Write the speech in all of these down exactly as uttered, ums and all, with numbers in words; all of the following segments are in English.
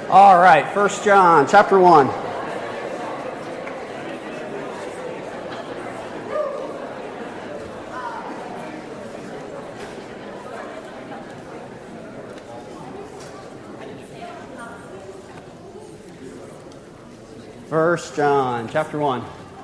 All right, First John, chapter one. First John, chapter one.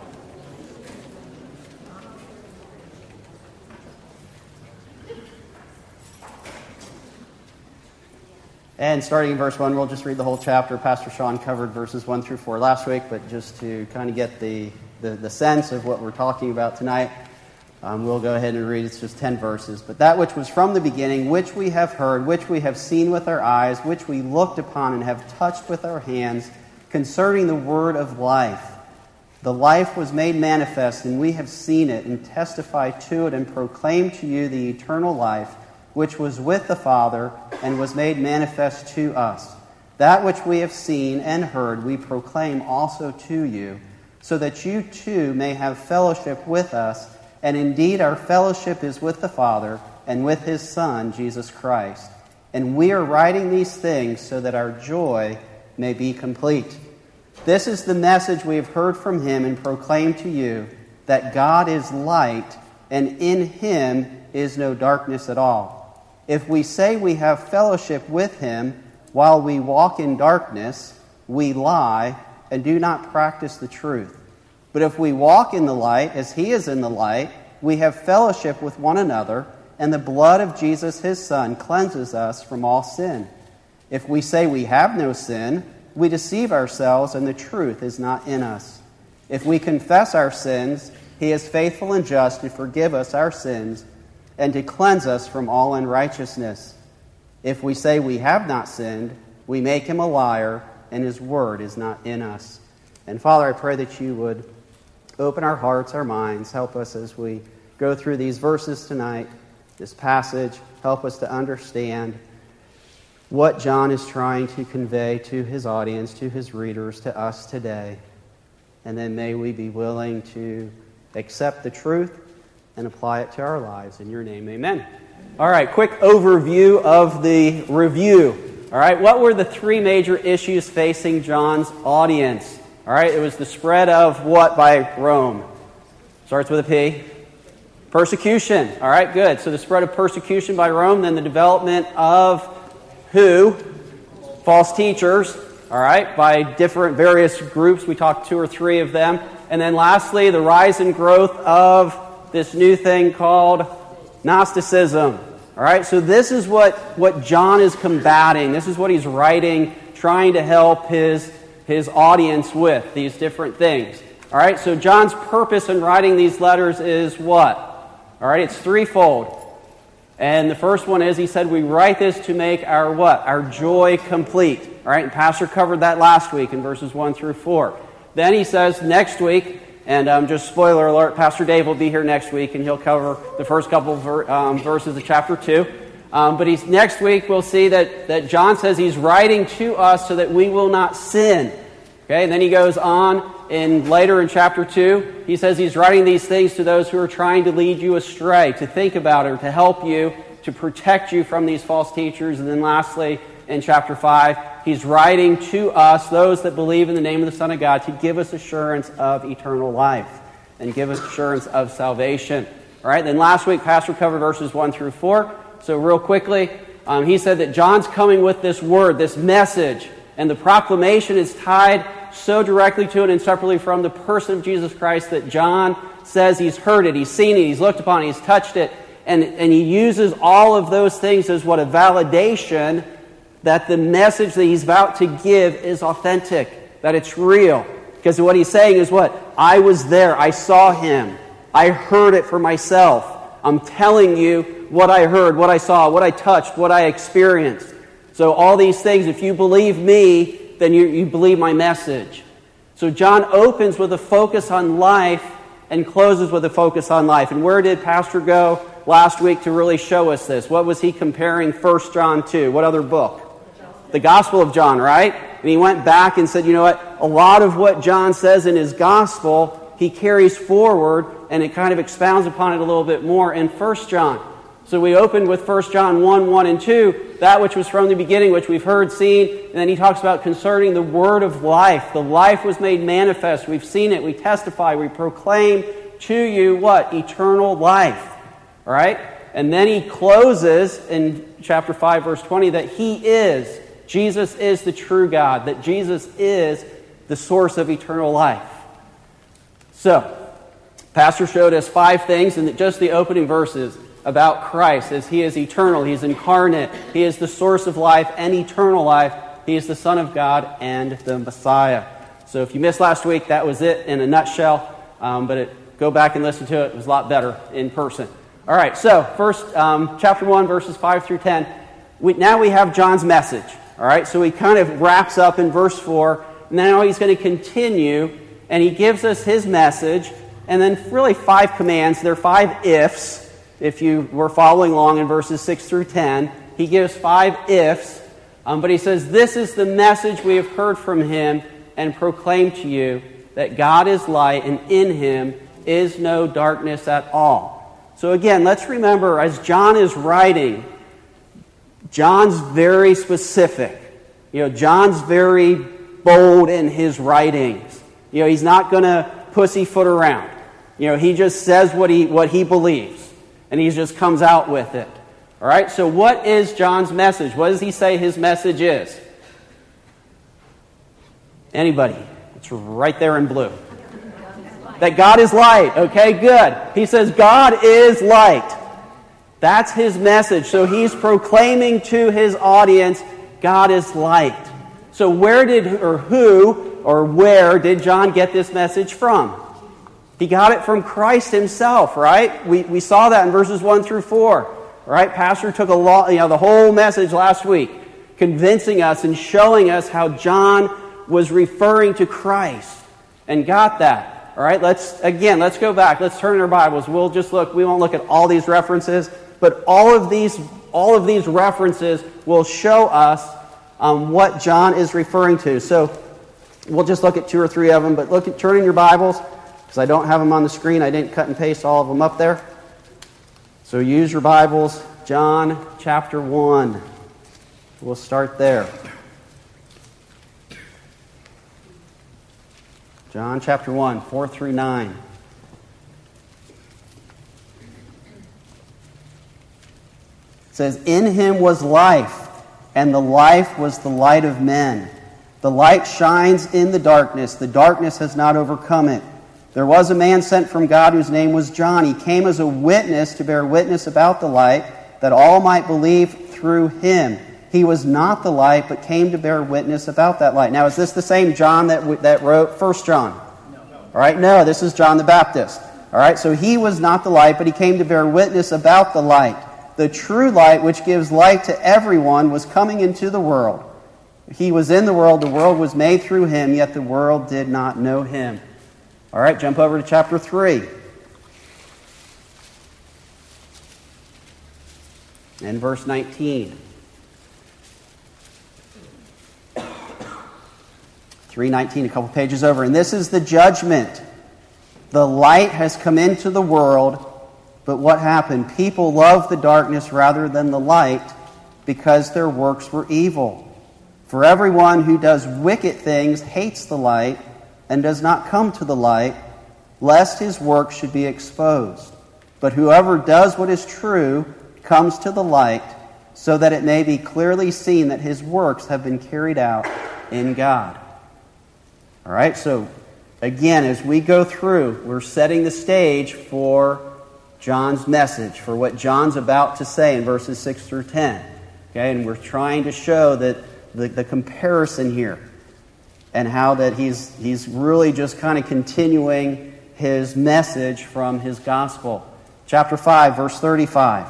And starting in verse one, we'll just read the whole chapter. Pastor Sean covered verses one through four last week, but just to kind of get the, the, the sense of what we're talking about tonight, um, we'll go ahead and read. It's just ten verses. But that which was from the beginning, which we have heard, which we have seen with our eyes, which we looked upon and have touched with our hands, concerning the word of life. The life was made manifest, and we have seen it, and testify to it, and proclaim to you the eternal life, which was with the Father, and was made manifest to us. That which we have seen and heard we proclaim also to you, so that you too may have fellowship with us. And indeed our fellowship is with the Father, and with His Son, Jesus Christ. And we are writing these things so that our joy may be complete. This is the message we have heard from Him and proclaim to you, that God is light, and in Him is no darkness at all. If we say we have fellowship with Him while we walk in darkness, we lie and do not practice the truth. But if we walk in the light as He is in the light, we have fellowship with one another, and the blood of Jesus His Son cleanses us from all sin. If we say we have no sin, we deceive ourselves, and the truth is not in us. If we confess our sins, He is faithful and just to forgive us our sins and to cleanse us from all unrighteousness. If we say we have not sinned, we make Him a liar, and His word is not in us. And Father, I pray that You would open our hearts, our minds, help us as we go through these verses tonight, this passage, help us to understand what John is trying to convey to his audience, to his readers, to us today. And then may we be willing to accept the truth and apply it to our lives. In Your name, amen. All right, quick overview of the review. All right, what were the three major issues facing John's audience? All right, it was the spread of what by Rome? Starts with a P. Persecution. All right, good. So the spread of persecution by Rome, then the development of who? False teachers. All right, by different various groups. We talked two or three of them. And then lastly, the rise and growth of this new thing called Gnosticism. All right, so this is what, what John is combating. This is what he's writing, trying to help his, his audience with, these different things. All right, so John's purpose in writing these letters is what? All right, it's threefold. And the first one is, he said, we write this to make our what? Our joy complete. All right, and Pastor covered that last week in verses one through four. Then he says next week, and um, just spoiler alert, Pastor Dave will be here next week, and he'll cover the first couple of ver- um, verses of chapter two. Um, but he's next week we'll see that, that John says he's writing to us so that we will not sin. Okay, and then he goes on in later in chapter two. He says he's writing these things to those who are trying to lead you astray, to think about it, to help you, to protect you from these false teachers. And then lastly, in chapter five, he's writing to us, those that believe in the name of the Son of God, to give us assurance of eternal life and give us assurance of salvation. All right, then last week, Pastor covered verses one through four. So real quickly, um, he said that John's coming with this word, this message, and the proclamation is tied so directly to and inseparably from the person of Jesus Christ that John says he's heard it, he's seen it, he's looked upon it, he's touched it, and, and he uses all of those things as what a validation that the message that he's about to give is authentic, that it's real. Because what he's saying is what? I was there. I saw Him. I heard it for myself. I'm telling you what I heard, what I saw, what I touched, what I experienced. So all these things, if you believe me, then you, you believe my message. So John opens with a focus on life and closes with a focus on life. And where did Pastor go last week to really show us this? What was he comparing First John to? What other book? The Gospel of John, right? And he went back and said, you know what? A lot of what John says in his Gospel, he carries forward, and it kind of expounds upon it a little bit more in First John. So we opened with First John one, one and two, that which was from the beginning, which we've heard, seen, and then he talks about concerning the word of life. The life was made manifest. We've seen it. We testify. We proclaim to you what? Eternal life. All right? And then he closes in chapter five, verse twenty, that he is, Jesus is the true God, that Jesus is the source of eternal life. So, Pastor showed us five things in just the opening verses about Christ, as he is eternal, he is incarnate, he is the source of life and eternal life, he is the Son of God and the Messiah. So if you missed last week, that was it in a nutshell, um, but it, go back and listen to it. It was a lot better in person. All right, so first, um, chapter one, verses five through ten. We, now we have John's message. All right, so he kind of wraps up in verse four. And now he's going to continue, and he gives us his message, and then really five commands. There are five ifs. If you were following along in verses six through ten, he gives five ifs. Um, but he says, this is the message we have heard from him and proclaimed to you, that God is light, and in him is no darkness at all. So again, let's remember, as John is writing, John's very specific. You know, John's very bold in his writings. You know, he's not going to pussyfoot around. You know, he just says what he what he believes, and he just comes out with it. All right, so what is John's message? What does he say his message is? Anybody? It's right there in blue. That God is light. Okay, good. He says God is light. That's his message. So he's proclaiming to his audience, God is light. So where did, or who, or where did John get this message from? He got it from Christ himself, right? We we saw that in verses one through four. Right? Pastor took a lot, you know, the whole message last week, convincing us and showing us how John was referring to Christ, and got that. All right, let's, again, let's go back. Let's turn in our Bibles. We'll just look, we won't look at all these references, but all of these, all of these references will show us um, what John is referring to. So we'll just look at two or three of them, but look at, turn in your Bibles, because I don't have them on the screen. I didn't cut and paste all of them up there. So use your Bibles, John chapter one. We'll start there. John chapter one, four through nine. It says, in him was life, and the life was the light of men. The light shines in the darkness. The darkness has not overcome it. There was a man sent from God whose name was John. He came as a witness to bear witness about the light, that all might believe through him. He was not the light, but came to bear witness about that light. Now, is this the same John that that wrote First John? No. All right, no, this is John the Baptist. All right, so he was not the light, but he came to bear witness about the light. The true light, which gives light to everyone, was coming into the world. He was in the world, the world was made through him, yet the world did not know him. All right, jump over to chapter three. And verse nineteen. three nineteen, a couple pages over. And this is the judgment. The light has come into the world, but what happened? People loved the darkness rather than the light, because their works were evil. For everyone who does wicked things hates the light and does not come to the light, lest his work should be exposed. But whoever does what is true comes to the light, so that it may be clearly seen that his works have been carried out in God. All right, so again, as we go through, we're setting the stage for John's message, for what John's about to say in verses six through ten. Okay, and we're trying to show that the, the comparison here, and how that he's he's really just kind of continuing his message from his gospel. Chapter five, verse thirty-five.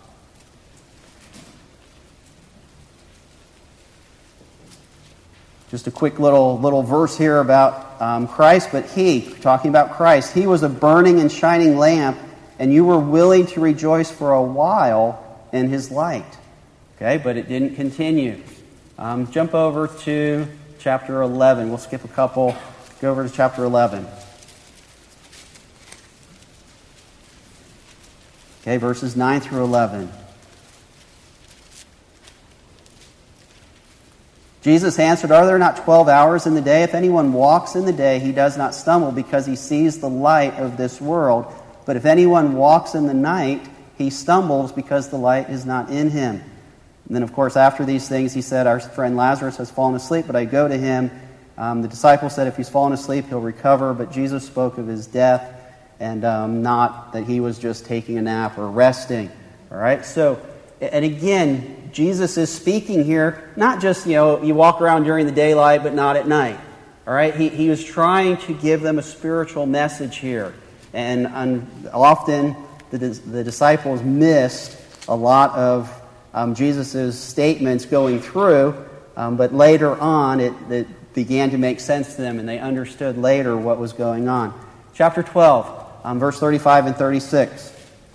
Just a quick little little verse here about um, Christ, but he, talking about Christ, he was a burning and shining lamp, and you were willing to rejoice for a while in his light. Okay, but it didn't continue. Um, jump over to chapter eleven. We'll skip a couple. Go over to chapter eleven. Okay, verses nine through eleven. Jesus answered, "Are there not twelve hours in the day? If anyone walks in the day, he does not stumble because he sees the light of this world. But if anyone walks in the night, he stumbles because the light is not in him." And then, of course, after these things, he said, "Our friend Lazarus has fallen asleep, but I go to him." Um, the disciples said, "If he's fallen asleep, he'll recover." But Jesus spoke of his death and um, not that he was just taking a nap or resting. All right? So, and again, Jesus is speaking here, not just, you know, you walk around during the daylight, but not at night. All right? He, he was trying to give them a spiritual message here. And um, often the, the disciples missed a lot of um, Jesus' statements going through, um, but later on it, it began to make sense to them, and they understood later what was going on. Chapter twelve, um, verse thirty-five and thirty-six.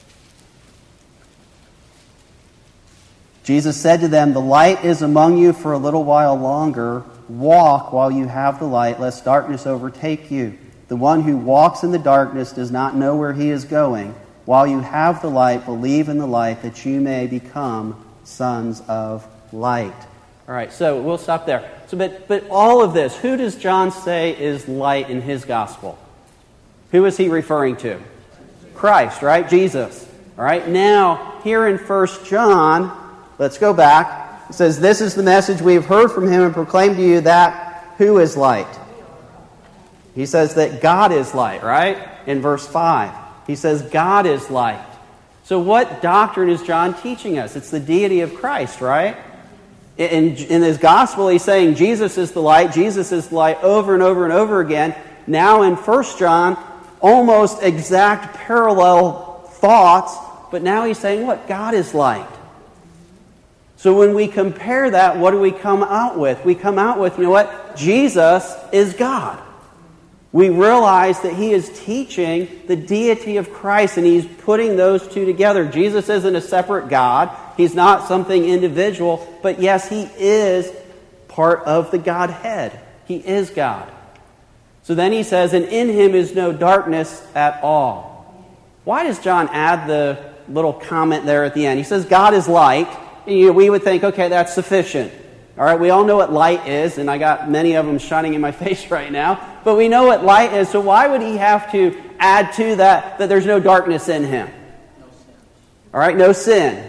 Jesus said to them, "The light is among you for a little while longer. Walk while you have the light, lest darkness overtake you. The one who walks in the darkness does not know where he is going. While you have the light, believe in the light, that you may become sons of light." All right, so we'll stop there. So, but, but all of this, who does John say is light in his gospel? Who is he referring to? Christ, right? Jesus. All right, now, here in First John, let's go back. It says, "This is the message we have heard from him and proclaimed to you, that who is light?" He says that God is light, right? In verse five. He says God is light. So what doctrine is John teaching us? It's the deity of Christ, right? In, in his gospel, he's saying Jesus is the light, Jesus is the light over and over and over again. Now in First John, almost exact parallel thoughts, but now he's saying, what? God is light. So when we compare that, what do we come out with? We come out with, you know what? Jesus is God. We realize that he is teaching the deity of Christ, and he's putting those two together. Jesus isn't a separate God. He's not something individual, but yes, he is part of the Godhead. He is God. So then he says, "And in him is no darkness at all." Why does John add the little comment there at the end? He says, God is light. And, you know, we would think, okay, that's sufficient. All right, we all know what light is, and I got many of them shining in my face right now. But we know what light is, so why would he have to add to that that there's no darkness in him? No sin. All right, no sin.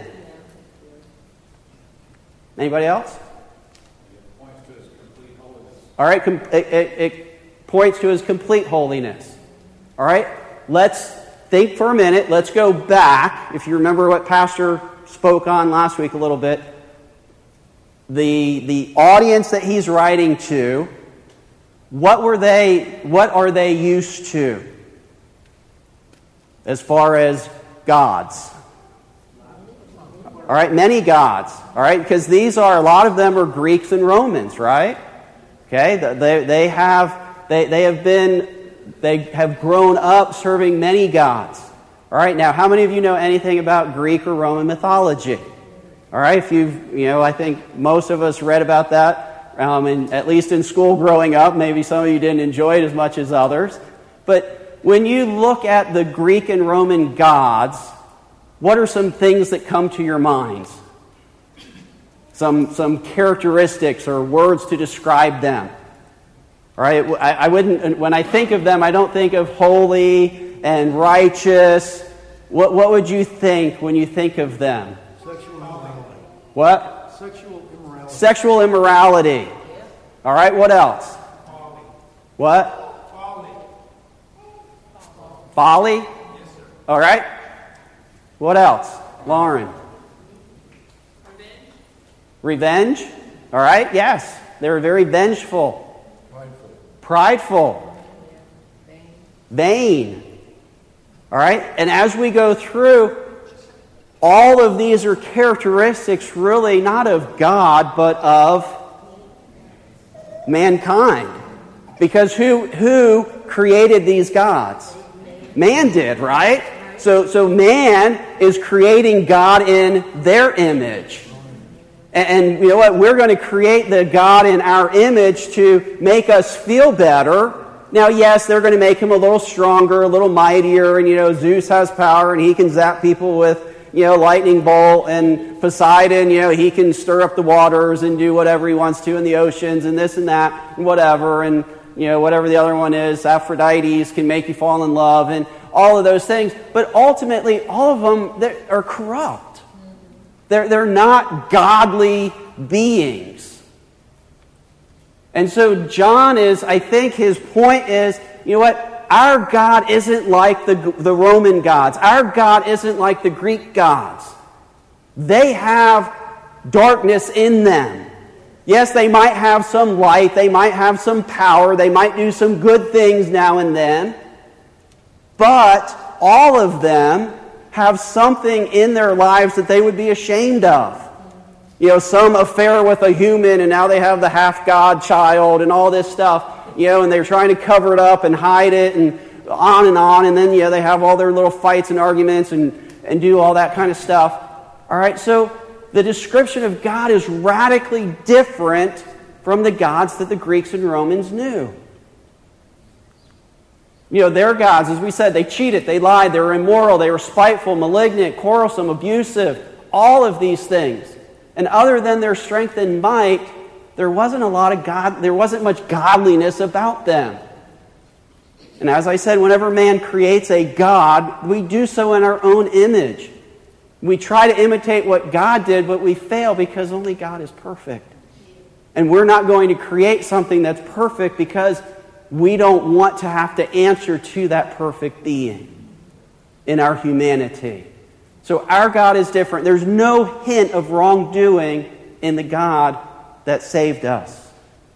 Anybody else? It points to his complete holiness. All right, com- it, it, it points to his complete holiness. All right, let's think for a minute. Let's go back. If you remember what Pastor spoke on last week a little bit, the the audience that he's writing to, what were they? What are they used to as far as gods? All right, many gods. All right, because these are, a lot of them are Greeks and Romans, right? Okay, they they have they they have been they have grown up serving many gods. All right, now how many of you know anything about Greek or Roman mythology? All right, if you've, you know, I think most of us read about that, um, in, at least in school growing up. Maybe some of you didn't enjoy it as much as others. But when you look at the Greek and Roman gods, what are some things that come to your minds? Some some characteristics or words to describe them. All right, I, I wouldn't. When I think of them, I don't think of holy and righteous. What what would you think when you think of them? Sexual immorality. What? Sexual immorality. Sexual immorality. All right, what else? Folly. What? Folly. Folly? Yes, sir. All right. What else? Lauren? Revenge. Revenge? All right, yes. They were very vengeful. Prideful. Prideful. Vain. Vain. All right, and as we go through, all of these are characteristics really not of God, but of mankind. Because who who created these gods? Man did, right? So so man is creating God in their image. And, and you know what? We're going to create the God in our image to make us feel better, Now, yes, they're going to make him a little stronger, a little mightier, and, you know, Zeus has power, and he can zap people with, you know, lightning bolt, and Poseidon, you know, he can stir up the waters and do whatever he wants to in the oceans, and this and that, and whatever, and, you know, whatever the other one is, Aphrodite can make you fall in love, and all of those things. But ultimately, all of them are corrupt. They're, they're not godly beings. And so John is, I think his point is, you know what? Our God isn't like the, the Roman gods. Our God isn't like the Greek gods. They have darkness in them. Yes, they might have some light. They might have some power. They might do some good things now and then. But all of them have something in their lives that they would be ashamed of. You know, some affair with a human, and now they have the half-god child and all this stuff, you know, and they're trying to cover it up and hide it and on and on, and then, you know, they have all their little fights and arguments and, and do all that kind of stuff. All right, so the description of God is radically different from the gods that the Greeks and Romans knew. You know, their gods, as we said, they cheated, they lied, they were immoral, they were spiteful, malignant, quarrelsome, abusive, all of these things. And other than their strength and might, there wasn't a lot of God, there wasn't much godliness about them. And as I said, whenever man creates a god, we do so in our own image. We try to imitate what God did, but we fail because only God is perfect. And we're not going to create something that's perfect because we don't want to have to answer to that perfect being in our humanity. So our God is different. There's no hint of wrongdoing in the God that saved us.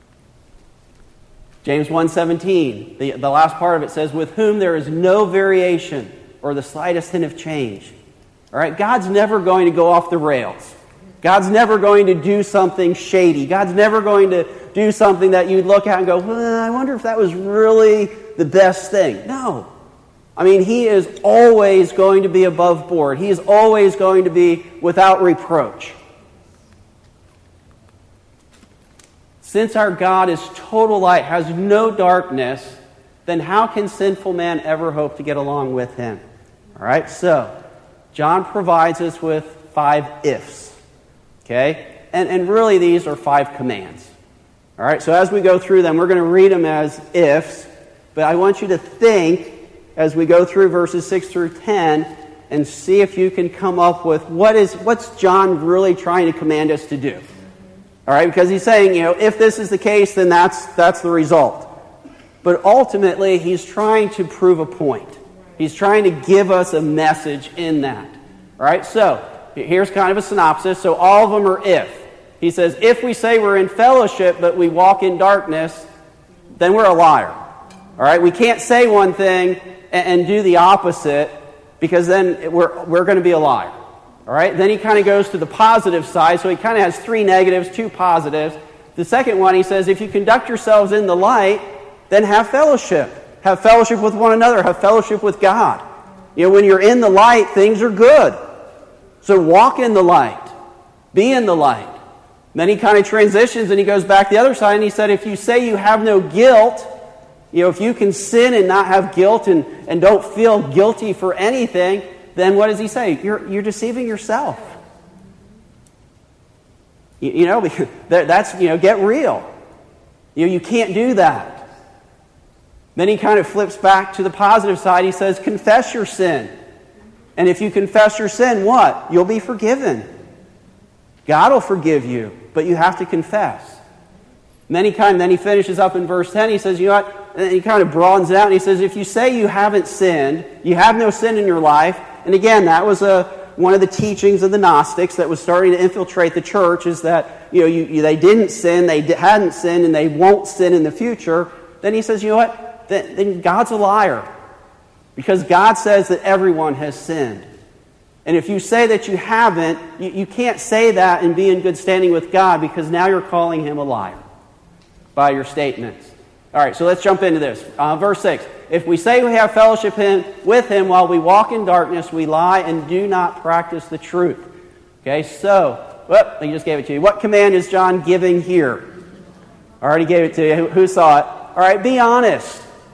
James one seventeen, the, the last part of it says, with whom there is no variation or the slightest hint of change. All right, God's never going to go off the rails. God's never going to do something shady. God's never going to do something that you'd look at and go, well, I wonder if that was really the best thing. No. I mean, He is always going to be above board. He is always going to be without reproach. Since our God is total light, has no darkness, then how can sinful man ever hope to get along with Him? All right, so John provides us with five ifs. Okay? And, and really these are five commands. All right, so as we go through them, we're going to read them as ifs, but I want you to think as we go through verses six through ten and see if you can come up with what is what's John really trying to command us to do. All right, because he's saying, you know, if this is the case, then that's that's the result. But ultimately, he's trying to prove a point. He's trying to give us a message in that. All right, so here's kind of a synopsis. So all of them are if. He says, if we say we're in fellowship, but we walk in darkness, then we're a liar. All right, we can't say one thing and, and do the opposite, because then we're we're going to be a liar. All right, then he kind of goes to the positive side, so he kind of has three negatives, two positives. The second one, he says, if you conduct yourselves in the light, then have fellowship. Have fellowship with one another. Have fellowship with God. You know, when you're in the light, things are good. So walk in the light. Be in the light. Then he kind of transitions and he goes back the other side and he said, if you say you have no guilt, you know, if you can sin and not have guilt and, and don't feel guilty for anything, then what does he say? You're, you're deceiving yourself. You, you know, that's, you know, get real. You know, you can't do that. Then he kind of flips back to the positive side. He says, confess your sin. And if you confess your sin, what? You'll be forgiven. God will forgive you, but you have to confess. And then he kind of, then he finishes up in verse ten. He says, you know what? And he kind of broadens it out. And he says, if you say you haven't sinned, you have no sin in your life. And again, that was a one of the teachings of the Gnostics that was starting to infiltrate the church, is that, you know, you, you, they didn't sin, they hadn't sinned, and they won't sin in the future. Then he says, you know what? Then, then God's a liar. Because God says that everyone has sinned. And if you say that you haven't, you, you can't say that and be in good standing with God, because now you're calling Him a liar by your statements. All right, so let's jump into this. Uh, verse six. If we say we have fellowship him, with Him while we walk in darkness, we lie and do not practice the truth. Okay, so, whoop, I just gave it to you. What command is John giving here? I already gave it to you. Who, who saw it? All right, be honest.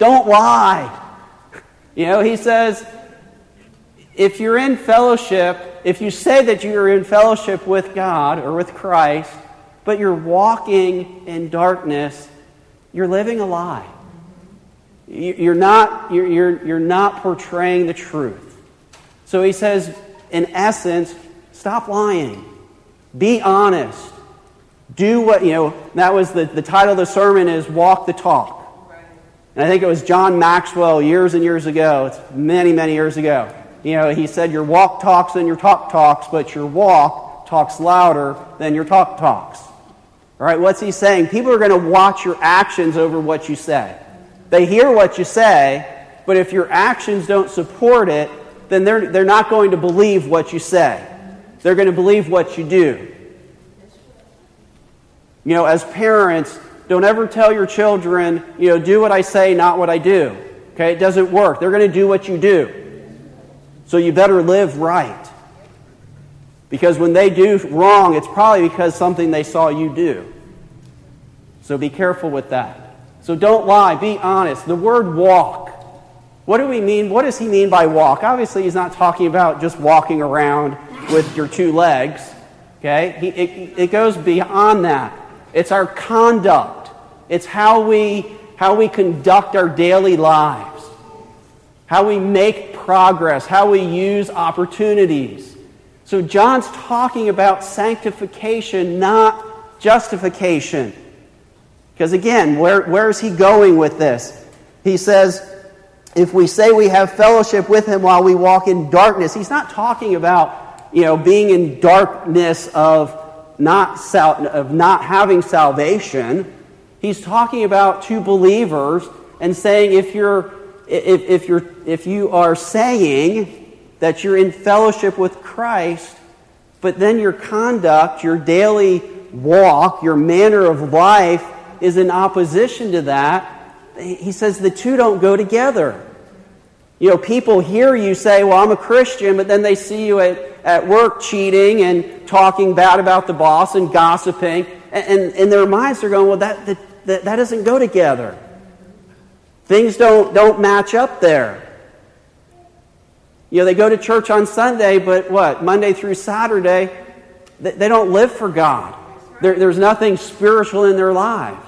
Don't lie. You know, he says, if you're in fellowship, if you say that you're in fellowship with God or with Christ, but you're walking in darkness, you're living a lie. You're not, you're, you're, you're not portraying the truth. So he says, in essence, stop lying. Be honest. Do what, you know, that was the, the title of the sermon is Walk the Talk. And I think it was John Maxwell years and years ago, it's many, many years ago. You know, he said your walk talks and your talk talks, but your walk talks louder than your talk talks. All right, what's he saying? People are going to watch your actions over what you say. They hear what you say, but if your actions don't support it, then they're, they're not going to believe what you say. They're going to believe what you do. You know, as parents, don't ever tell your children, you know, do what I say, not what I do. Okay, it doesn't work. They're going to do what you do. So you better live right. Because when they do wrong, it's probably because something they saw you do. So be careful with that. So don't lie. Be honest. The word walk. What do we mean? What does he mean by walk? Obviously, he's not talking about just walking around with your two legs. Okay? He, it, it goes beyond that. It's our conduct. It's how we, how we conduct our daily lives. How we make progress. How we use opportunities. So John's talking about sanctification, not justification. Because again, where, where is he going with this? He says, if we say we have fellowship with him while we walk in darkness, he's not talking about, you know, being in darkness of not sal- of not having salvation. He's talking about two believers and saying if you're if, if you're if you are saying that you're in fellowship with Christ, but then your conduct, your daily walk, your manner of life is in opposition to that, he says the two don't go together. You know, people hear you say, well, I'm a Christian, but then they see you at, at work cheating and talking bad about the boss and gossiping, and, and in their minds they're going, well, that, that, that doesn't go together. Things don't, don't match up there. You know, they go to church on Sunday, but what? Monday through Saturday, they, they don't live for God. There, there's nothing spiritual in their lives.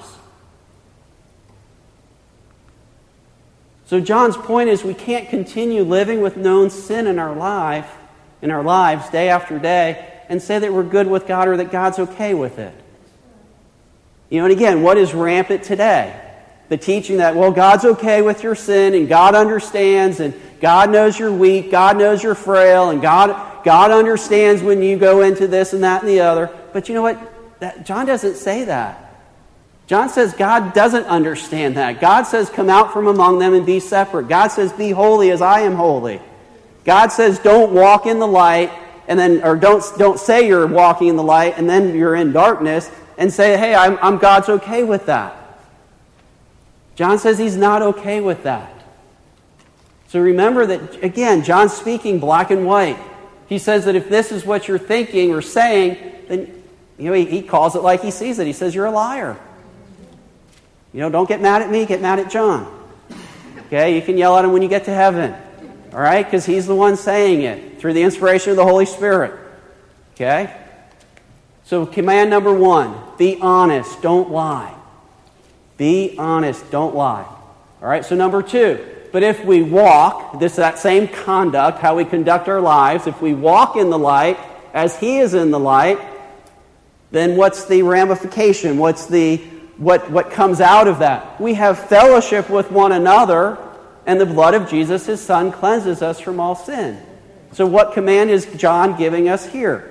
So John's point is we can't continue living with known sin in our life, in our lives day after day, and say that we're good with God or that God's okay with it. You know, and again, what is rampant today? The teaching that, well, God's okay with your sin, and God understands, and God knows you're weak, God knows you're frail, and God, God understands when you go into this and that and the other. But you know what? That, John doesn't say that. John says God doesn't understand that. God says come out from among them and be separate. God says be holy as I am holy. God says don't walk in the light and then, or don't don't say you're walking in the light and then you're in darkness and say, hey, I'm, I'm God's okay with that. John says he's not okay with that. So remember that, again, John's speaking black and white. He says that if this is what you're thinking or saying, then you know he, he calls it like he sees it. He says you're a liar. You know, don't get mad at me, get mad at John. Okay, you can yell at him when you get to heaven. All right, because he's the one saying it through the inspiration of the Holy Spirit. Okay? So command number one, be honest, don't lie. Be honest, don't lie. All right, so number two, but if we walk, this that same conduct, how we conduct our lives, if we walk in the light as he is in the light, then what's the ramification? What's the What, what comes out of that? We have fellowship with one another, and the blood of Jesus, his Son, cleanses us from all sin. So what command is John giving us here?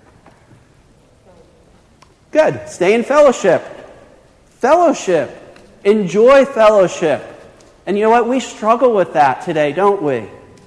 Good. Stay in fellowship. Fellowship. Enjoy fellowship. And you know what? We struggle with that today, don't we?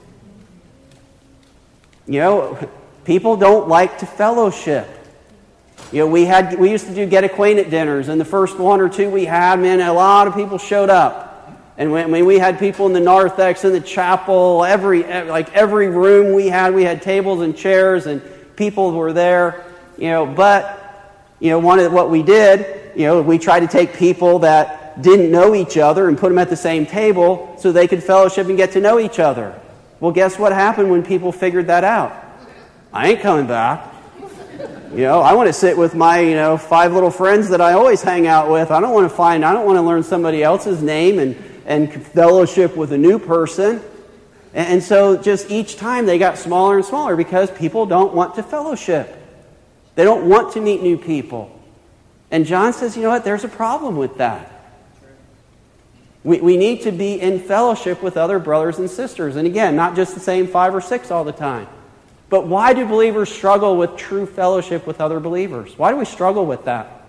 You know, people don't like to fellowship. You know, we had we used to do get acquainted dinners, and the first one or two we had, man, a lot of people showed up. And when, when we had people in the narthex, in the chapel, every like every room we had, we had tables and chairs, and people were there. You know, but you know, one of what we did, you know, we tried to take people that didn't know each other and put them at the same table so they could fellowship and get to know each other. Well, guess what happened when people figured that out? I ain't coming back. You know, I want to sit with my, you know, five little friends that I always hang out with. I don't want to find, I don't want to learn somebody else's name and, and fellowship with a new person. And, and so just each time they got smaller and smaller because people don't want to fellowship. They don't want to meet new people. And John says, you know what, there's a problem with that. We, we need to be in fellowship with other brothers and sisters. And again, not just the same five or six all the time. But why do believers struggle with true fellowship with other believers? Why do we struggle with that?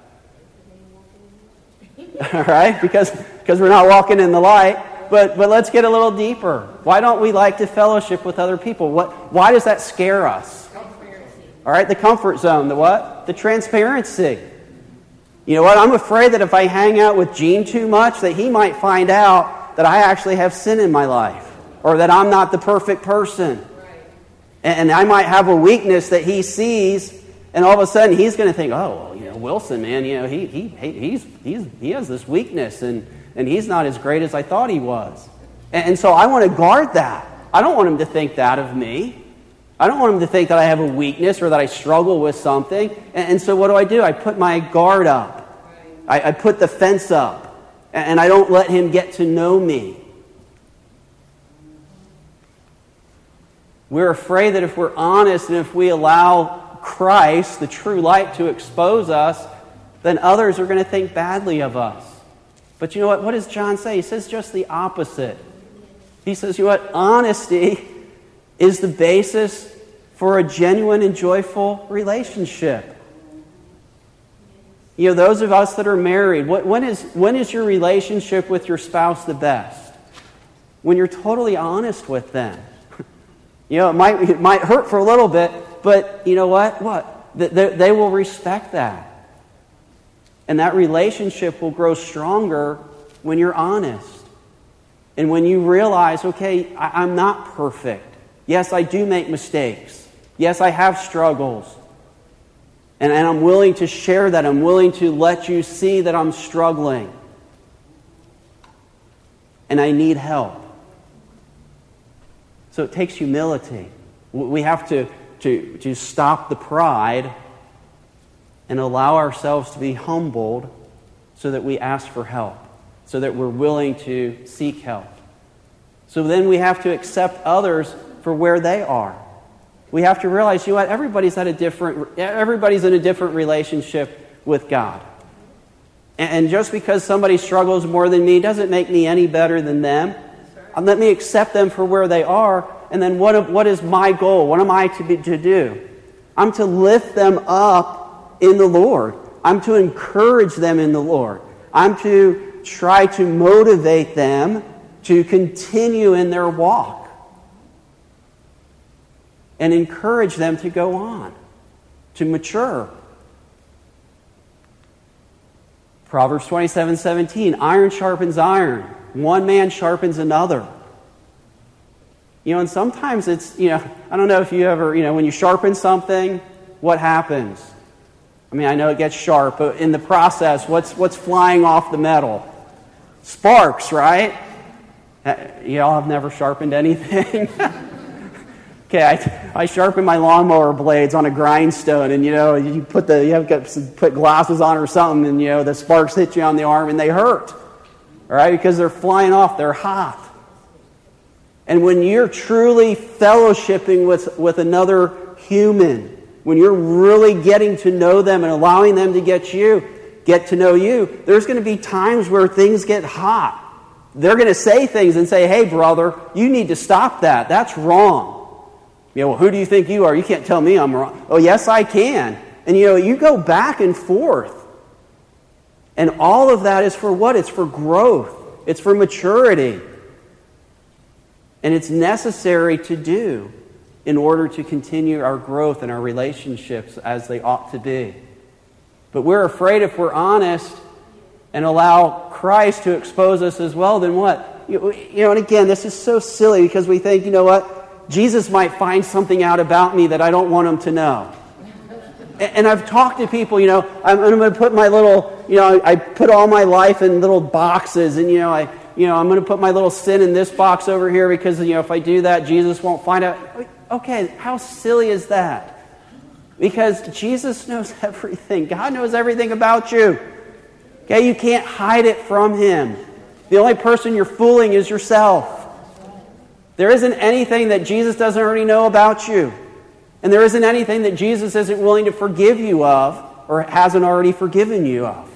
All right? Because, because we're not walking in the light. But, but let's get a little deeper. Why don't we like to fellowship with other people? What, why does that scare us? All right, the comfort zone. The what? The transparency. You know what? I'm afraid that if I hang out with Gene too much, that he might find out that I actually have sin in my life. Or that I'm not the perfect person. And I might have a weakness that he sees, and all of a sudden he's going to think, oh, well, you know, Wilson, man, you know, he he he's he's he has this weakness, and, and he's not as great as I thought he was. And, and so I want to guard that. I don't want him to think that of me. I don't want him to think that I have a weakness or that I struggle with something. And, and so what do I do? I put my guard up. I, I put the fence up, and I don't let him get to know me. We're afraid that if we're honest and if we allow Christ, the true light, to expose us, then others are going to think badly of us. But you know what? What does John say? He says just the opposite. He says, you know what? Honesty is the basis for a genuine and joyful relationship. You know, those of us that are married, what, when is, when is your relationship with your spouse the best? When you're totally honest with them. You know, it might it might hurt for a little bit, but you know what? What? They, they will respect that. And that relationship will grow stronger when you're honest. And when you realize, okay, I, I'm not perfect. Yes, I do make mistakes. Yes, I have struggles. And, and I'm willing to share that. I'm willing to let you see that I'm struggling. And I need help. So it takes humility. We have to, to, to stop the pride and allow ourselves to be humbled so that we ask for help, so that we're willing to seek help. So then we have to accept others for where they are. We have to realize, you know what, everybody's at a different, everybody's in a different relationship with God. And just because somebody struggles more than me doesn't make me any better than them. And let me accept them for where they are. And then what, what is my goal? What am I to, be, to do? I'm to lift them up in the Lord. I'm to encourage them in the Lord. I'm to try to motivate them to continue in their walk. And encourage them to go on, to mature. Proverbs twenty-seven seventeen, iron sharpens iron. One man sharpens another. You know, and sometimes it's, you know, I don't know if you ever, you know, when you sharpen something, what happens? I mean, I know it gets sharp, but in the process, what's what's flying off the metal? Sparks, right? You all have never sharpened anything? Okay, I, I sharpen my lawnmower blades on a grindstone, and you know, you put the you have got some, put glasses on or something, and you know the sparks hit you on the arm and they hurt, all right? Because they're flying off, they're hot. And when you're truly fellowshipping with with another human, when you're really getting to know them and allowing them to get you, get to know you, there's going to be times where things get hot. They're going to say things and say, "Hey, brother, you need to stop that. That's wrong." You know, well, who do you think you are? You can't tell me I'm wrong. Oh, yes, I can. And, you know, you go back and forth. And all of that is for what? It's for growth. It's for maturity. And it's necessary to do in order to continue our growth and our relationships as they ought to be. But we're afraid if we're honest and allow Christ to expose us as well, then what? You know, and again, this is so silly because we think, you know what? Jesus might find something out about me that I don't want him to know. And I've talked to people, you know, I'm, I'm going to put my little, you know, I put all my life in little boxes, and, you know, I, you know, I'm going to put my little sin in this box over here because, you know, if I do that, Jesus won't find out. Okay, how silly is that? Because Jesus knows everything. God knows everything about you. Okay, you can't hide it from Him. The only person you're fooling is yourself. There isn't anything that Jesus doesn't already know about you. And there isn't anything that Jesus isn't willing to forgive you of or hasn't already forgiven you of.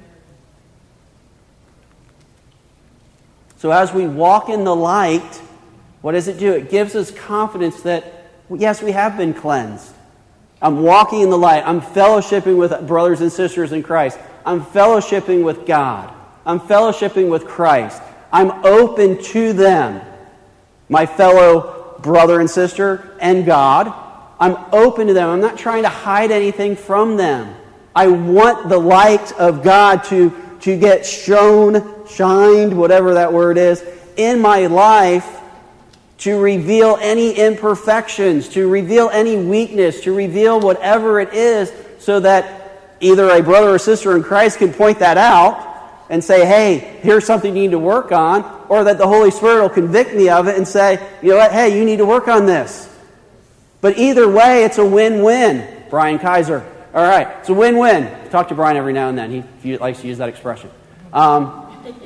So as we walk in the light, what does it do? It gives us confidence that, yes, we have been cleansed. I'm walking in the light. I'm fellowshipping with brothers and sisters in Christ. I'm fellowshipping with God. I'm fellowshipping with Christ. I'm open to them, my fellow brother and sister, and God. I'm open to them. I'm not trying to hide anything from them. I want the light of God to, to get shown, shined, whatever that word is, in my life to reveal any imperfections, to reveal any weakness, to reveal whatever it is, so that either a brother or sister in Christ can point that out and say, hey, here's something you need to work on, or that the Holy Spirit will convict me of it and say, you know what, hey, you need to work on this. But either way, it's a win-win. Brian Kaiser. All right, it's a win-win. I talk to Brian every now and then. He, he likes to use that expression. Um,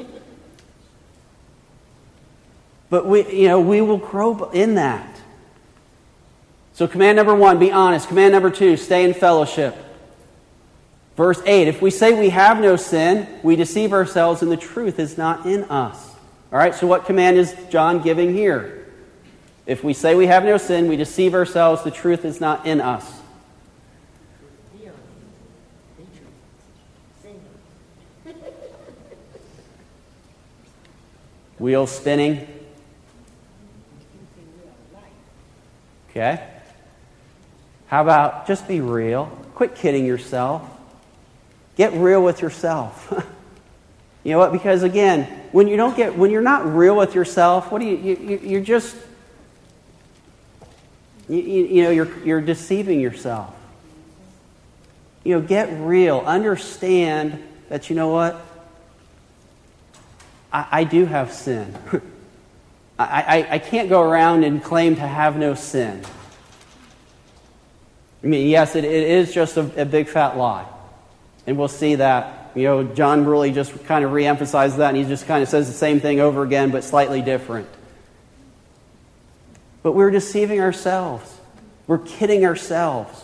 but we, you know, we will grow in that. So command number one, be honest. Command number two, stay in fellowship. Verse eight, if we say we have no sin, we deceive ourselves and the truth is not in us. All right, so what command is John giving here? If we say we have no sin, we deceive ourselves, the truth is not in us. Wheel spinning. Okay. How about just be real? Quit kidding yourself. Get real with yourself. You know what? Because again, when you don't get, when you're not real with yourself, what do you? you you're just, you, you know, you're you're deceiving yourself. You know, get real. Understand that you know what? I, I do have sin. I, I I can't go around and claim to have no sin. I mean, yes, it, it is just a, a big fat lie. And we'll see that. You know, John really just kind of re-emphasizes that, and he just kind of says the same thing over again, but slightly different. But we're deceiving ourselves. We're kidding ourselves.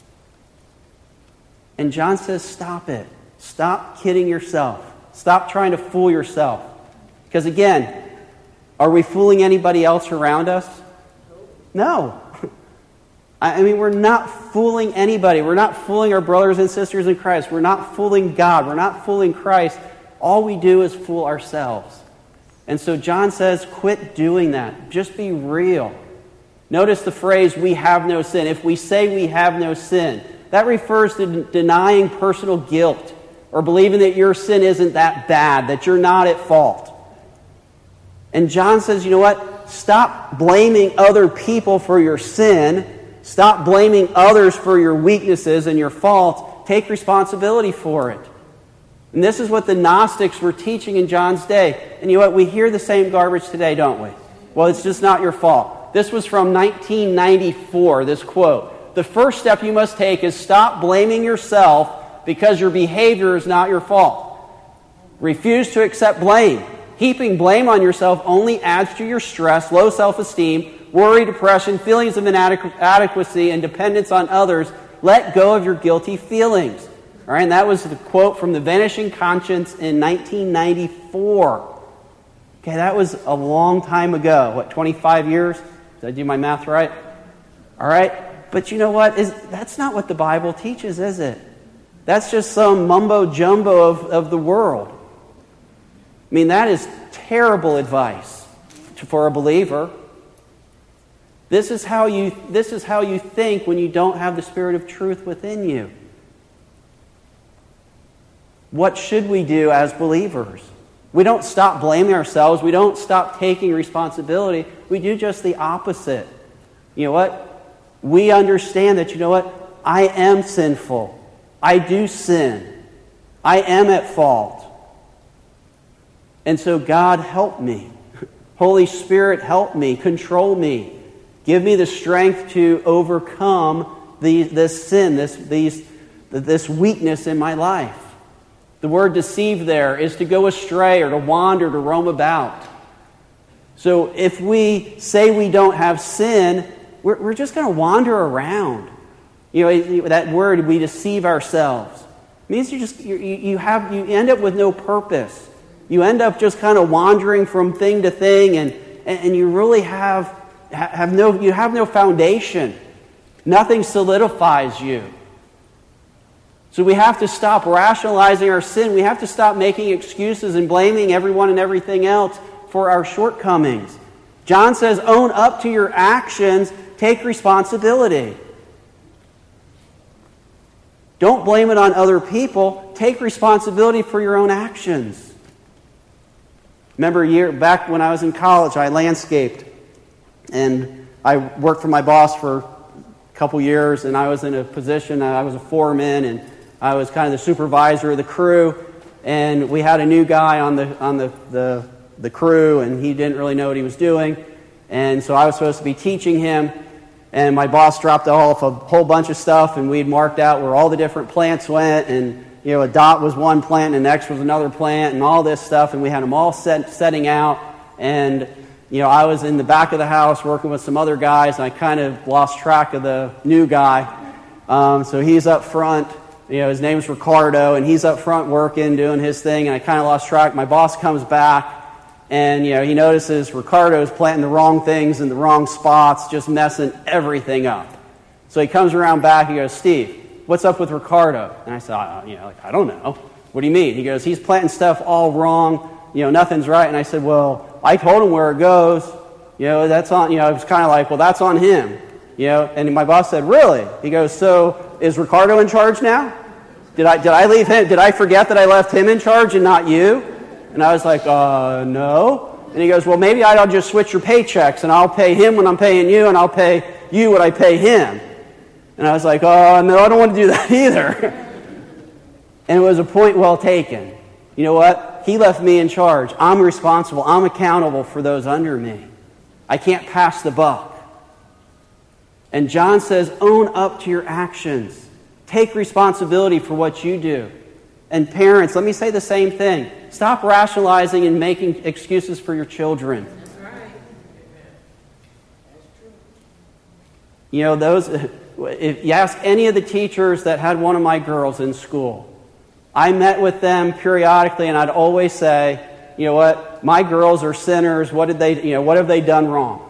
And John says, stop it. Stop kidding yourself. Stop trying to fool yourself. Because again, are we fooling anybody else around us? No. I mean, we're not fooling anybody. We're not fooling our brothers and sisters in Christ. We're not fooling God. We're not fooling Christ. All we do is fool ourselves. And so John says, quit doing that. Just be real. Notice the phrase, we have no sin. If we say we have no sin, that refers to denying personal guilt or believing that your sin isn't that bad, that you're not at fault. And John says, you know what? Stop blaming other people for your sin. Stop blaming others for your weaknesses and your faults. Take responsibility for it. And this is what the Gnostics were teaching in John's day. And you know what? We hear the same garbage today, don't we? Well, it's just not your fault. This was from nineteen ninety-four, this quote. The first step you must take is stop blaming yourself because your behavior is not your fault. Refuse to accept blame. Heaping blame on yourself only adds to your stress, low self-esteem, worry, depression, feelings of inadequacy, and dependence on others. Let go of your guilty feelings. All right, and that was the quote from The Vanishing Conscience in nineteen ninety-four. Okay, that was a long time ago. What, twenty-five years? Did I do my math right? All right, but you know what? Is that's not what the Bible teaches, is it? That's just some mumbo-jumbo of, of the world. I mean, that is terrible advice for a believer. This is how you this is how you think when you don't have the Spirit of truth within you. What should we do as believers? We don't stop blaming ourselves. We don't stop taking responsibility. We do just the opposite. You know what? We understand that, you know what? I am sinful. I do sin. I am at fault. And so God, help me. Holy Spirit, help me. Control me. Give me the strength to overcome the, this sin, this, these, this weakness in my life. The word deceive there is to go astray or to wander, to roam about. So if we say we don't have sin, we're, we're just going to wander around. You know, that word, we deceive ourselves. It means you just you, you have you end up with no purpose. You end up just kind of wandering from thing to thing, and, and you really have have no you have no foundation. Nothing solidifies you. So we have to stop rationalizing our sin. We have to stop making excuses and blaming everyone and everything else for our shortcomings. John says, own up to your actions, take responsibility. Don't blame it on other people. Take responsibility for your own actions. Remember a year back when I was in college, I landscaped. And I worked for my boss for a couple years, and I was in a position, I was a foreman, and I was kind of the supervisor of the crew. And we had a new guy on the on the, the, the crew, and he didn't really know what he was doing. And so I was supposed to be teaching him. And my boss dropped off a whole bunch of stuff, and we'd marked out where all the different plants went, and you know, a dot was one plant, and the next was another plant, and all this stuff, and we had them all set, setting out. And you know, I was in the back of the house working with some other guys, and I kind of lost track of the new guy. Um, so he's up front. You know, his name's Ricardo, and he's up front working, doing his thing, and I kind of lost track. My boss comes back. And, you know, he notices Ricardo's planting the wrong things in the wrong spots, just messing everything up. So he comes around back, he goes, Steve, what's up with Ricardo? And I said, I, you know, like, I don't know. What do you mean? He goes, he's planting stuff all wrong. You know, nothing's right. And I said, well, I told him where it goes. You know, that's on, you know, it was kind of like, well, that's on him. You know, and my boss said, really? He goes, so is Ricardo in charge now? Did I, did I leave him? Did I forget that I left him in charge and not you? And I was like, uh, no. And he goes, well, maybe I'll just switch your paychecks, and I'll pay him when I'm paying you, and I'll pay you what I pay him. And I was like, oh, no, I don't want to do that either. And it was a point well taken. You know what? He left me in charge. I'm responsible. I'm accountable for those under me. I can't pass the buck. And John says, own up to your actions. Take responsibility for what you do. And parents, let me say the same thing. Stop rationalizing and making excuses for your children. That's right. That's true. You know, those. If you ask any of the teachers that had one of my girls in school, I met with them periodically, and I'd always say, you know what, my girls are sinners. What did they, you know, what have they done wrong?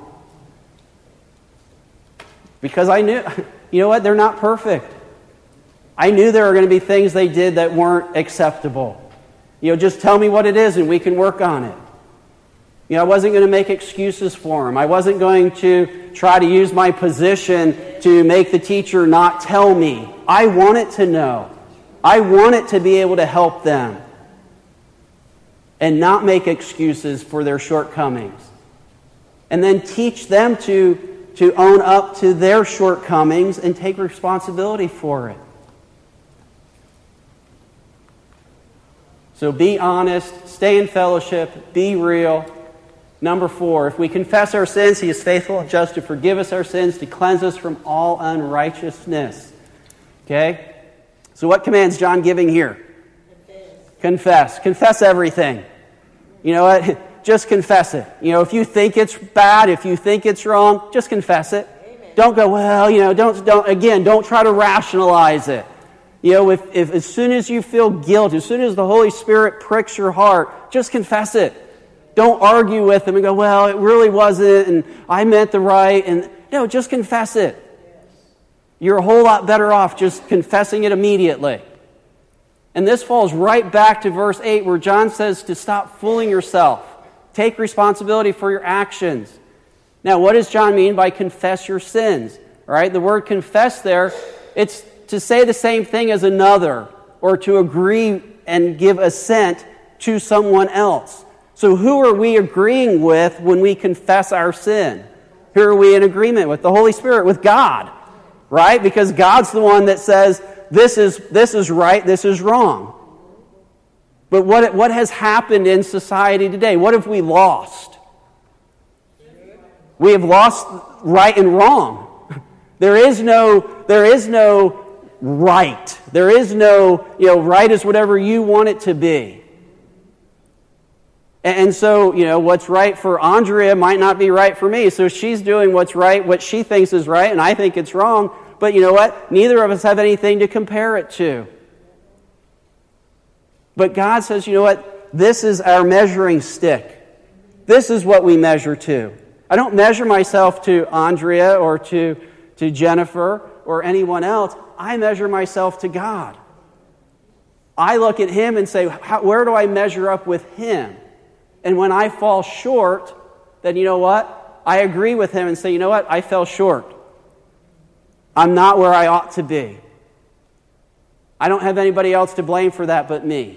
Because I knew, you know what, they're not perfect. I knew there were going to be things they did that weren't acceptable. You know, just tell me what it is and we can work on it. You know, I wasn't going to make excuses for them. I wasn't going to try to use my position to make the teacher not tell me. I wanted to know. I wanted to be able to help them and not make excuses for their shortcomings. And then teach them to, to own up to their shortcomings and take responsibility for it. So be honest, stay in fellowship, be real. Number four, if we confess our sins, He is faithful and just to forgive us our sins, to cleanse us from all unrighteousness. Okay? So what commands John giving here? Confess. Confess. Confess everything. You know what? Just confess it. You know, if you think it's bad, if you think it's wrong, just confess it. Amen. Don't go, well, you know, don't, don't, again, don't try to rationalize it. You know, if, if as soon as you feel guilt, as soon as the Holy Spirit pricks your heart, just confess it. Don't argue with them and go, well, it really wasn't, and I meant the right, and no, just confess it. You're a whole lot better off just confessing it immediately. And this falls right back to verse eight where John says to stop fooling yourself. Take responsibility for your actions. Now, what does John mean by confess your sins? All right, the word confess there, it's to say the same thing as another, or to agree and give assent to someone else. So who are we agreeing with when we confess our sin? Who are we in agreement with? The Holy Spirit, with God. right? Because God's the one that says, this is, this is right, this is wrong. But what, what has happened in society today? What have we lost? We have lost right and wrong. There is no, there is no right. There is no, you know, right is whatever you want it to be. And so, you know, what's right for Andrea might not be right for me. So she's doing what's right, what she thinks is right, and I think it's wrong. But you know what? Neither of us have anything to compare it to. But God says, you know what? This is our measuring stick. This is what we measure to. I don't measure myself to Andrea or to, to Jennifer or anyone else. I measure myself to God. I look at Him and say, how, where do I measure up with Him? And when I fall short, then you know what? I agree with Him and say, you know what? I fell short. I'm not where I ought to be. I don't have anybody else to blame for that but me.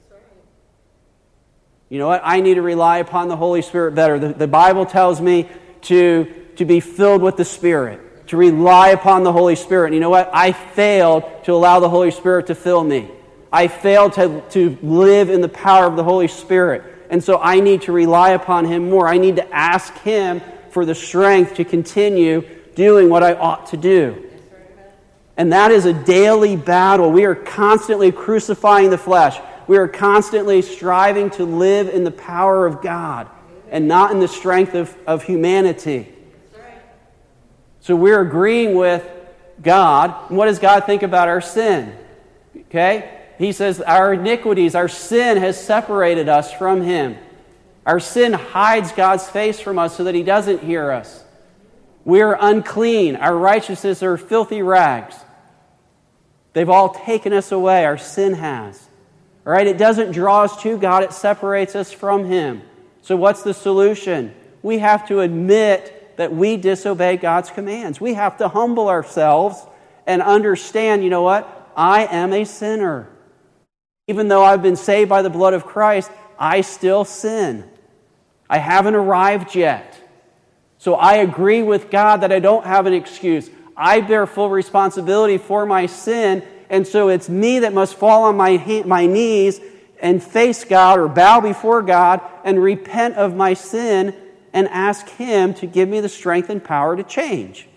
You know what? I need to rely upon the Holy Spirit better. The, the Bible tells me to, to be filled with the Spirit, to rely upon the Holy Spirit. And you know what? I failed to allow the Holy Spirit to fill me. I failed to, to live in the power of the Holy Spirit. And so I need to rely upon Him more. I need to ask Him for the strength to continue doing what I ought to do. And that is a daily battle. We are constantly crucifying the flesh. We are constantly striving to live in the power of God and not in the strength of, of humanity. So we're agreeing with God. And what does God think about our sin? Okay? He says our iniquities, our sin has separated us from Him. Our sin hides God's face from us so that He doesn't hear us. We are unclean. Our righteousness are filthy rags. They've all taken us away. Our sin has. All right? It doesn't draw us to God. It separates us from Him. So what's the solution? We have to admit that we disobey God's commands. We have to humble ourselves and understand, you know what? I am a sinner. Even though I've been saved by the blood of Christ, I still sin. I haven't arrived yet. So I agree with God that I don't have an excuse. I bear full responsibility for my sin, and so it's me that must fall on my ha- my knees and face God or bow before God and repent of my sin and ask Him to give me the strength and power to change.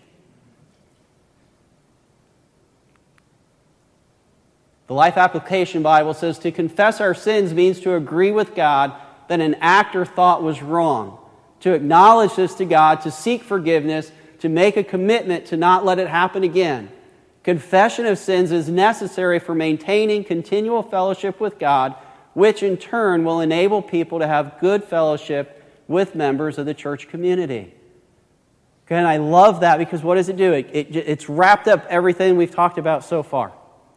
The Life Application Bible says to confess our sins means to agree with God that an act or thought was wrong, to acknowledge this to God, to seek forgiveness, to make a commitment to not let it happen again. Confession of sins is necessary for maintaining continual fellowship with God, which in turn will enable people to have good fellowship with members of the church community. Okay, and I love that because what does it do? It, it, it's wrapped up everything we've talked about so far.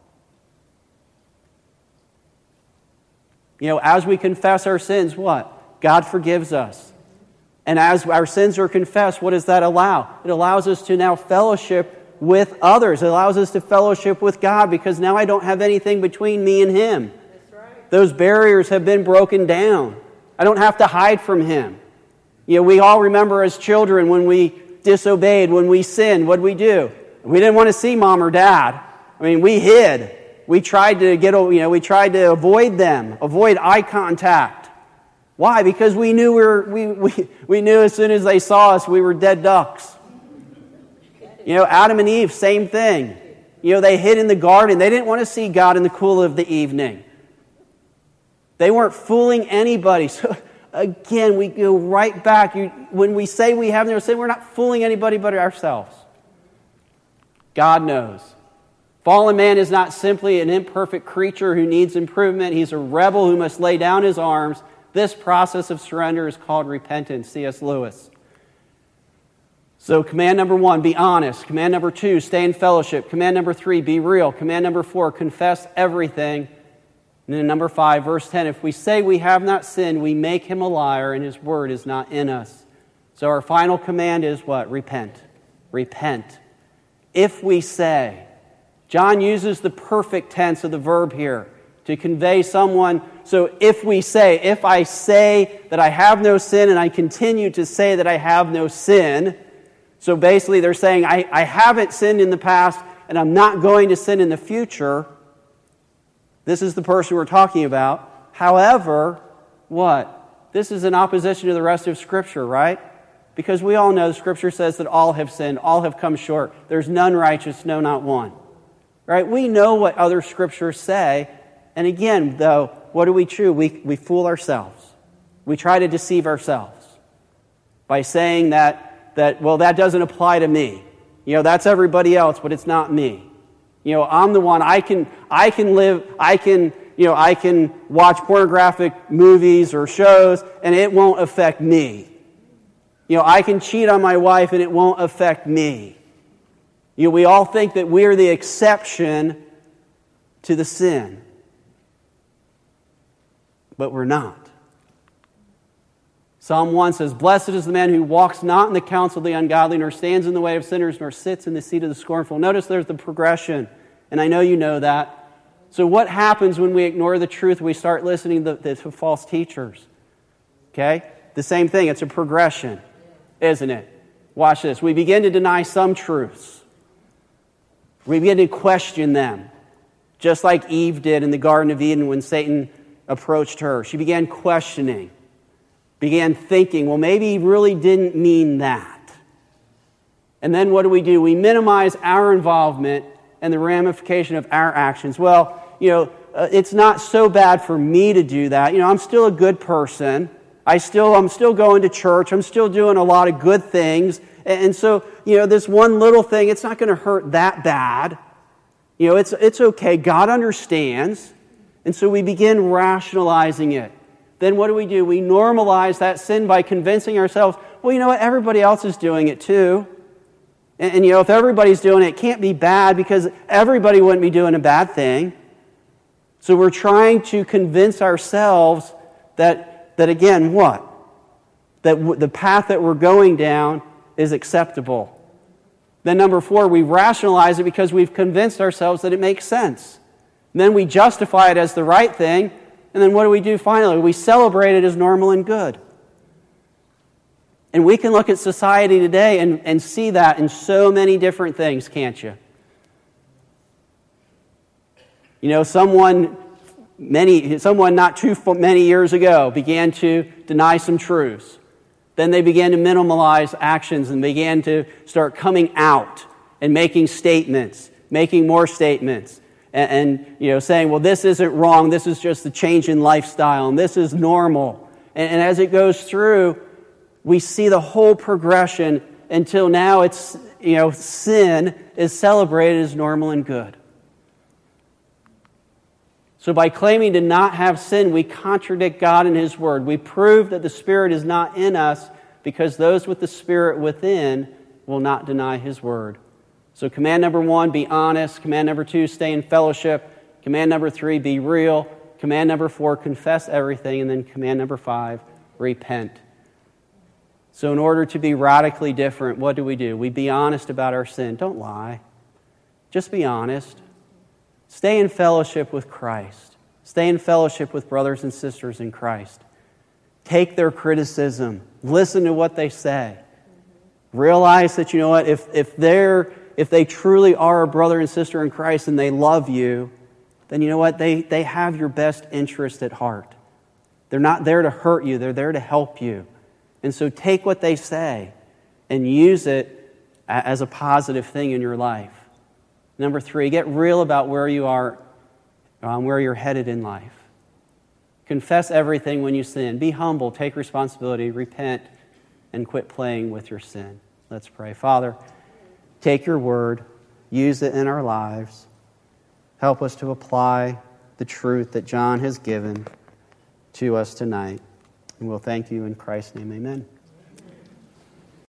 You know, as we confess our sins, what? God forgives us. And as our sins are confessed, what does that allow? It allows us to now fellowship with others. It allows us to fellowship with God because now I don't have anything between me and Him. That's right. Those barriers have been broken down. I don't have to hide from Him. You know, we all remember as children when we disobeyed, when we sinned, what did we do? We didn't want to see mom or dad. I mean, we hid. We tried to get, you know, we tried to avoid them, avoid eye contact. Why? Because we knew we were, we, we, we knew as soon as they saw us, we were dead ducks. You know, Adam and Eve, same thing. You know, they hid in the garden. They didn't want to see God in the cool of the evening. They weren't fooling anybody. So again, we go right back. You, when we say we have no sin, we're not fooling anybody but ourselves. God knows. Fallen man is not simply an imperfect creature who needs improvement. He's a rebel who must lay down his arms. This process of surrender is called repentance, C S Lewis. So command number one, be honest. Command number two, stay in fellowship. Command number three, be real. Command number four, confess everything. And then number five, verse ten, if we say we have not sinned, we make Him a liar and His word is not in us. So our final command is what? Repent. Repent. If we say. John uses the perfect tense of the verb here to convey someone. So if we say, if I say that I have no sin and I continue to say that I have no sin, So basically they're saying, I, I haven't sinned in the past, and I'm not going to sin in the future. This is the person we're talking about. However, what? This is in opposition to the rest of Scripture, right? Because we all know the Scripture says that all have sinned, all have come short. There's none righteous, no, not one. Right? We know what other Scriptures say. And again, though, what do we do? We, we fool ourselves. We try to deceive ourselves by saying that, that, well, that doesn't apply to me. You know, that's everybody else, but it's not me. You know, I'm the one, I can, I can live, I can, you know, I can watch pornographic movies or shows, and it won't affect me. You know, I can cheat on my wife, and it won't affect me. You know, we all think that we're the exception to the sin. But we're not. Psalm one says, "Blessed is the man who walks not in the counsel of the ungodly, nor stands in the way of sinners, nor sits in the seat of the scornful." Notice there's the progression, and I know you know that. So what happens when we ignore the truth? We start listening to, to false teachers. Okay? The same thing. It's a progression, isn't it? Watch this. We begin to deny some truths. We begin to question them, just like Eve did in the Garden of Eden when Satan approached her. She began questioning, began thinking, well, maybe he really didn't mean that. And then what do we do? We minimize our involvement and the ramification of our actions. Well, you know, uh, it's not so bad for me to do that. You know, I'm still a good person. I still, I'm still going to church. I'm still doing a lot of good things. And, and so, you know, this one little thing, it's not going to hurt that bad. You know, it's it's okay. God understands. And so we begin rationalizing it. Then what do we do? We normalize that sin by convincing ourselves, well, you know what? Everybody else is doing it too. And, and you know, if everybody's doing it, it can't be bad because everybody wouldn't be doing a bad thing. So we're trying to convince ourselves that, that again, what? That w- the path that we're going down is acceptable. Then number four, we rationalize it because we've convinced ourselves that it makes sense. And then we justify it as the right thing. And then what do we do finally? We celebrate it as normal and good. And we can look at society today and, and see that in so many different things, can't you? You know, someone many, someone not too many years ago began to deny some truths. Then they began to minimalize actions and began to start coming out and making statements, making more statements. And, and, you know, saying, well, this isn't wrong, this is just a change in lifestyle, and this is normal. And, and as it goes through, we see the whole progression until now it's, you know, sin is celebrated as normal and good. So by claiming to not have sin, we contradict God and His Word. We prove that the Spirit is not in us because those with the Spirit within will not deny His Word. So command number one, be honest. Command number two, stay in fellowship. Command number three, be real. Command number four, confess everything. And then command number five, repent. So in order to be radically different, what do we do? We be honest about our sin. Don't lie. Just be honest. Stay in fellowship with Christ. Stay in fellowship with brothers and sisters in Christ. Take their criticism. Listen to what they say. Realize that, you know what, if, if they're if they truly are a brother and sister in Christ and they love you, then you know what, they, they have your best interest at heart. They're not there to hurt you, they're there to help you. And so take what they say and use it as a positive thing in your life. Number three, get real about where you are, um, where you're headed in life. Confess everything when you sin. Be humble, take responsibility, repent, and quit playing with your sin. Let's pray. Father, take your word, use it in our lives. Help us to apply the truth that John has given to us tonight. And we'll thank you in Christ's name. Amen.